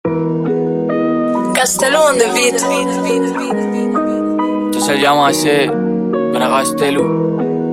Castelo on the beat. Esto se llama ese para Castelo.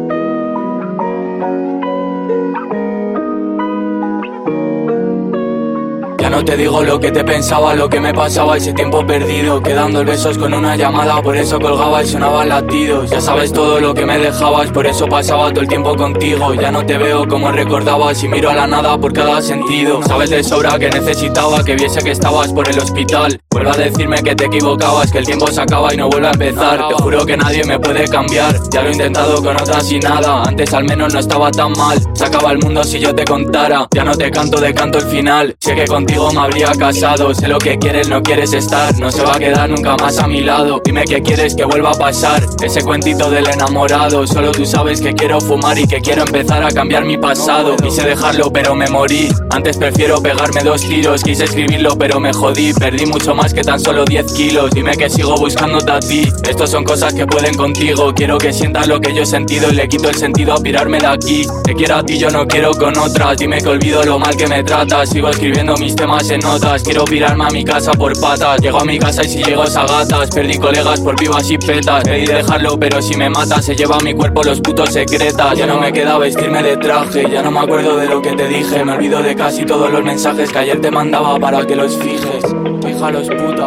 Ya no te digo lo que te pensaba, lo que me pasaba ese tiempo perdido, quedando besos con una llamada, por eso colgaba y sonaban latidos. Ya sabes todo lo que me dejabas, por eso pasaba todo el tiempo contigo. Ya no te veo como recordabas y miro a la nada por cada sentido. Sabes de sobra que necesitaba que viese que estabas por el hospital. Vuelve a decirme que te equivocabas, que el tiempo se acaba y no vuelve a empezar. Te juro que nadie me puede cambiar, ya lo he intentado con otras y nada. Antes al menos no estaba tan mal, se acaba el mundo si yo te contara. Ya no te canto, decanto el final, sé que contigo me habría casado. Sé lo que quieres, no quieres estar, no se va a quedar nunca más a mi lado. Dime que quieres que vuelva a pasar, ese cuentito del enamorado. Solo tú sabes que quiero fumar y que quiero empezar a cambiar mi pasado. Quise dejarlo pero me morí, antes prefiero pegarme 2 tiros. Quise escribirlo pero me jodí, perdí mucho más que tan solo 10 kilos. Dime que sigo buscándote a ti, estos son cosas que pueden contigo. Quiero que sientas lo que yo he sentido y le quito el sentido a pirarme de aquí. Te quiero a ti, yo no quiero con otras. Dime que olvido lo mal que me tratas, sigo escribiendo mis temas en notas. Quiero pirarme a mi casa por patas, llego a mi casa y si llego es a gatas. Perdí colegas por vivas y petas, pedí dejarlo pero si me mata se lleva a mi cuerpo los putos secretas. Ya no me queda vestirme de traje, ya no me acuerdo de lo que te dije. Me olvido de casi todos los mensajes que ayer te mandaba para que los fijes. Fíjalos puta,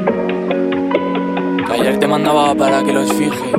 que ayer te mandaba para que los fijes.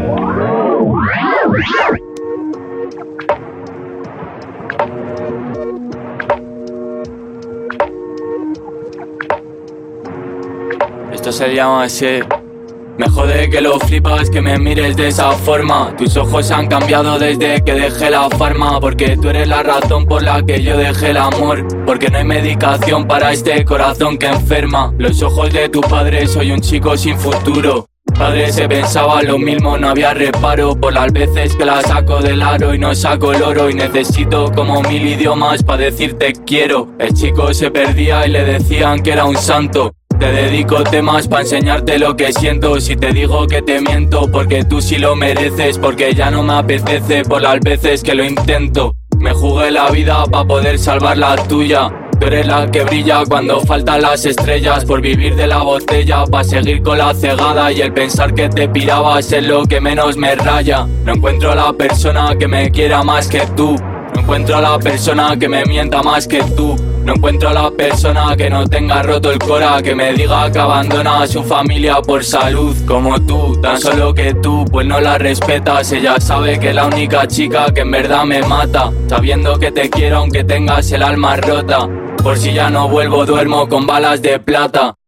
Esto se llama ese. Me jode que lo flipas, que me mires de esa forma. Tus ojos han cambiado desde que dejé la farma, porque tú eres la razón por la que yo dejé el amor. Porque no hay medicación para este corazón que enferma. Los ojos de tu padre, soy un chico sin futuro. Padre se pensaba lo mismo, no había reparo por las veces que la saco del aro y no saco el oro. Y necesito como 1000 idiomas para decirte quiero. El chico se perdía y le decían que era un santo. Te dedico temas pa' enseñarte lo que siento. Si te digo que te miento, porque tú sí lo mereces. Porque ya no me apetece por las veces que lo intento. Me jugué la vida pa' poder salvar la tuya. Tú eres la que brilla cuando faltan las estrellas. Por vivir de la botella, pa' seguir con la cegada. Y el pensar que te pirabas es lo que menos me raya. No encuentro a la persona que me quiera más que tú. No encuentro a la persona que me mienta más que tú. No encuentro a la persona que no tenga roto el cora, que me diga que abandona a su familia por salud. Como tú, tan solo que tú, pues no la respetas. Ella sabe que es la única chica que en verdad me mata, sabiendo que te quiero aunque tengas el alma rota. Por si ya no vuelvo, duermo con balas de plata.